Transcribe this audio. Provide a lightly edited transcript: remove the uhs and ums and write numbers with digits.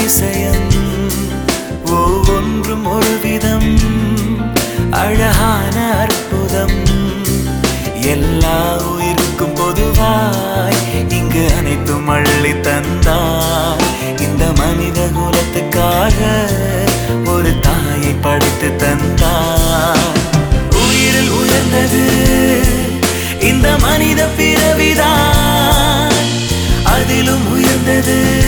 அதிசயம் ஒவ்வொன்றும் ஒரு விதம் அழகான அற்புதம் எல்லா உயிருக்கும் பொதுவாய் இங்கு அனைத்தும் அள்ளி தந்தார் இந்த மனித குலத்துக்காக ஒரு தாயை படைத்து தந்தார் உயிரில் உயர்ந்தது இந்த மனித பிறவிதான் அதிலும் உயர்ந்தது